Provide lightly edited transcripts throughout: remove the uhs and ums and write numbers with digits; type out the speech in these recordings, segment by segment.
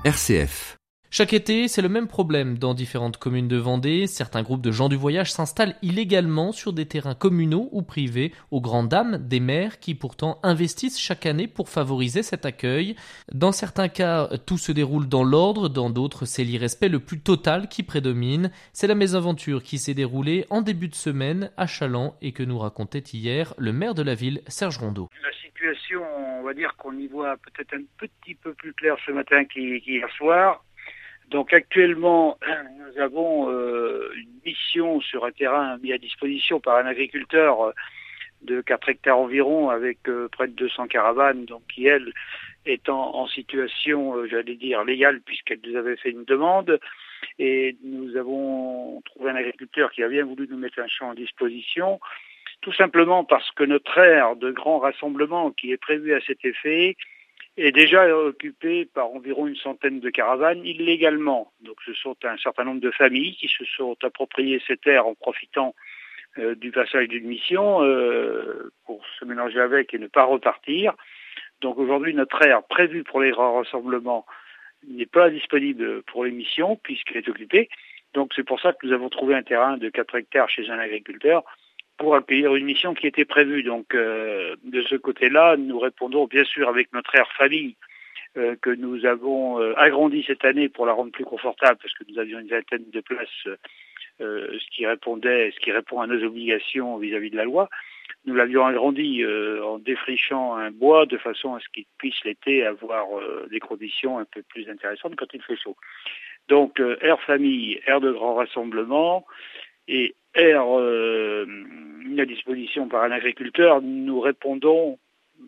RCF. Chaque été, c'est le même problème dans différentes communes de Vendée. Certains groupes de gens du voyage s'installent illégalement sur des terrains communaux ou privés, aux grandes dames des maires qui pourtant investissent chaque année pour favoriser cet accueil. Dans certains cas, tout se déroule dans l'ordre, dans d'autres, c'est l'irrespect le plus total qui prédomine. C'est la mésaventure qui s'est déroulée en début de semaine à Challans et que nous racontait hier le maire de la ville, Serge Rondeau. La situation, on va dire qu'on y voit peut-être un petit peu plus clair ce matin qu'hier soir. Donc actuellement, nous avons une mission sur un terrain mis à disposition par un agriculteur de 4 hectares environ avec près de 200 caravanes, donc qui, elle, est en situation, j'allais dire, légale puisqu'elle nous avait fait une demande. Et nous avons trouvé un agriculteur qui a bien voulu nous mettre un champ à disposition, tout simplement parce que notre aire de grand rassemblement qui est prévue à cet effet est déjà occupé par environ une centaine de caravanes illégalement. Donc ce sont un certain nombre de familles qui se sont appropriées cette terre en profitant du passage d'une mission pour se mélanger avec et ne pas repartir. Donc aujourd'hui, notre aire prévue pour les grands rassemblements n'est pas disponible pour les missions puisqu'elle est occupée. Donc c'est pour ça que nous avons trouvé un terrain de 4 hectares chez un agriculteur pour accueillir une mission qui était prévue. Donc de ce côté-là, nous répondons bien sûr avec notre aire famille que nous avons agrandi cette année pour la rendre plus confortable parce que nous avions une vingtaine de places, ce qui répond à nos obligations vis-à-vis de la loi. Nous l'avions agrandi en défrichant un bois de façon à ce qu'il puisse l'été avoir des conditions un peu plus intéressantes quand il fait chaud. Donc aire famille, aire de grand rassemblement et aire mis à disposition par un agriculteur, nous répondons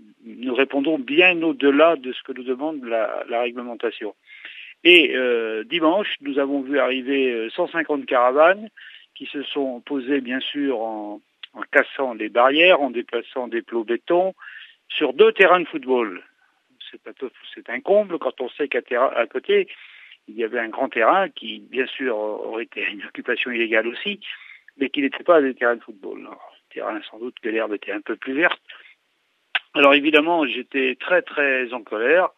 bien au-delà de ce que nous demande la réglementation. Et dimanche, nous avons vu arriver 150 caravanes qui se sont posées bien sûr en cassant des barrières, en déplaçant des plots béton sur 2 terrains de football. C'est un comble quand on sait qu'à côté, il y avait un grand terrain qui, bien sûr, aurait été une occupation illégale aussi, mais qui n'était pas des terrains de football. Alors, terrain, sans doute que l'herbe était un peu plus verte. Alors évidemment, j'étais très très en colère,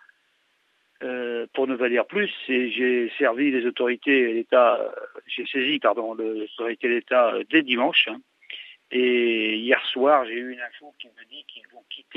pour ne pas dire plus, et j'ai servi les autorités de l'État, j'ai saisi les autorités de l'État dès dimanche, et hier soir, j'ai eu une info qui me dit qu'ils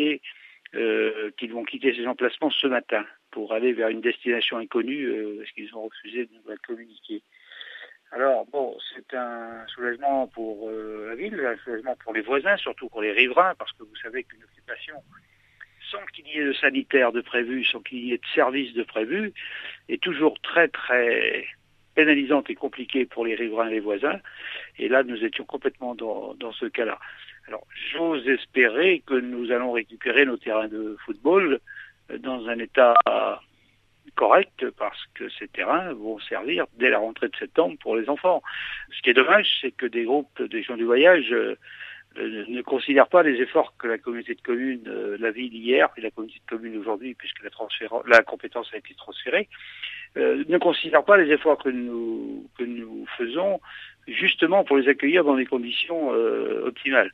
vont quitter ces emplacements ce matin pour aller vers une destination inconnue, parce qu'ils ont refusé de nous communiquer. Alors bon, c'est un soulagement pour la ville, un soulagement pour les voisins, surtout pour les riverains, parce que vous savez qu'une occupation, sans qu'il y ait de sanitaire de prévu, sans qu'il y ait de service de prévu, est toujours très très pénalisante et compliquée pour les riverains et les voisins. Et là, nous étions complètement dans ce cas-là. Alors, j'ose espérer que nous allons récupérer nos terrains de football dans un état correct, parce que ces terrains vont servir dès la rentrée de septembre pour les enfants. Ce qui est dommage, c'est que des groupes des gens du voyage ne considèrent pas les efforts que la communauté de communes, la ville hier et la communauté de communes aujourd'hui, puisque la compétence a été transférée, ne considèrent pas les efforts que nous faisons justement pour les accueillir dans des conditions optimales.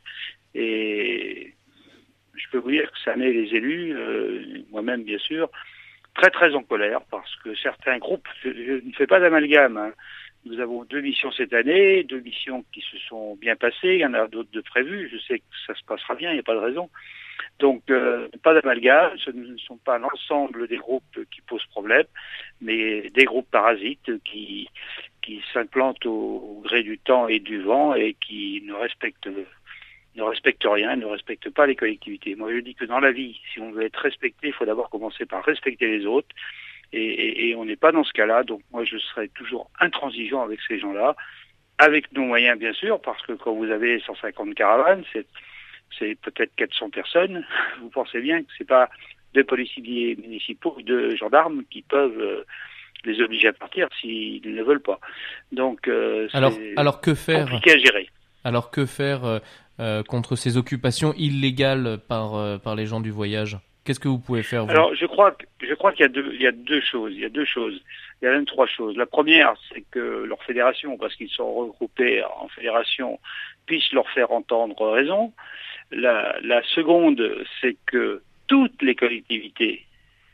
Et je peux vous dire que ça met les élus, moi-même bien sûr, très très en colère, parce que certains groupes, je ne fais pas d'amalgame, hein. Nous avons 2 missions cette année, 2 missions qui se sont bien passées, il y en a d'autres de prévues, je sais que ça se passera bien, il n'y a pas de raison. Donc pas d'amalgame, ce ne sont pas l'ensemble des groupes qui posent problème, mais des groupes parasites qui s'implantent au gré du temps et du vent et qui ne respectent rien, ne respectent pas les collectivités. Moi je dis que dans la vie, si on veut être respecté, il faut d'abord commencer par respecter les autres. Et on n'est pas dans ce cas-là, donc moi je serai toujours intransigeant avec ces gens-là, avec nos moyens bien sûr, parce que quand vous avez 150 caravanes, c'est peut-être 400 personnes, vous pensez bien que c'est pas 2 policiers municipaux ou 2 gendarmes qui peuvent les obliger à partir s'ils ne veulent pas. Donc Alors que faire compliqué à gérer. Alors que faire contre ces occupations illégales par les gens du voyage ? Qu'est-ce que vous pouvez faire, vous ? Alors, je crois qu'il y a deux choses. Il y a même 3 choses. La première, c'est que leur fédération, parce qu'ils sont regroupés en fédération, puisse leur faire entendre raison. La seconde, c'est que toutes les collectivités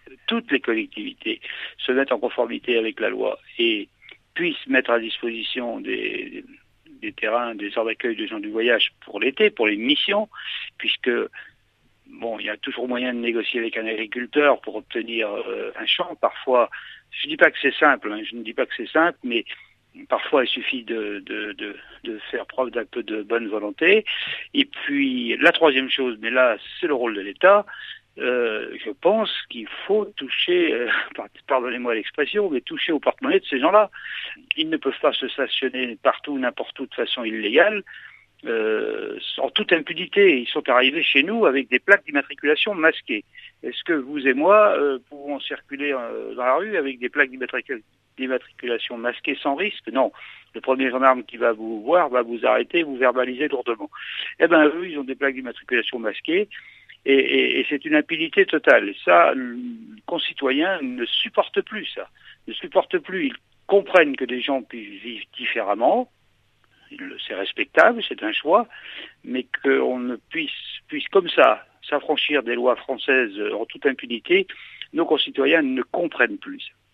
toutes les collectivités se mettent en conformité avec la loi et puissent mettre à disposition des terrains, des aires d'accueil de gens du voyage pour l'été, pour les missions, puisque bon, il y a toujours moyen de négocier avec un agriculteur pour obtenir un champ. Parfois, je ne dis pas que c'est simple, je ne dis pas que c'est simple, mais parfois il suffit de faire preuve d'un peu de bonne volonté. Et puis la troisième chose, mais là c'est le rôle de l'État, je pense qu'il faut toucher, pardonnez-moi l'expression, mais toucher au porte-monnaie de ces gens-là. Ils ne peuvent pas se stationner partout, n'importe où de façon illégale. En toute impunité, ils sont arrivés chez nous avec des plaques d'immatriculation masquées. Est-ce que vous et moi pouvons circuler dans la rue avec des plaques d'immatriculation masquées sans risque? Non. Le premier gendarme qui va vous voir va vous arrêter, vous verbaliser lourdement. Eh ben, eux, ils ont des plaques d'immatriculation masquées et c'est une impunité totale. Et ça, les concitoyens ne supportent plus ça. Ne supportent plus. Ils comprennent que des gens puissent vivre différemment. C'est respectable, c'est un choix, mais qu'on ne puisse comme ça s'affranchir des lois françaises en toute impunité, nos concitoyens ne comprennent plus.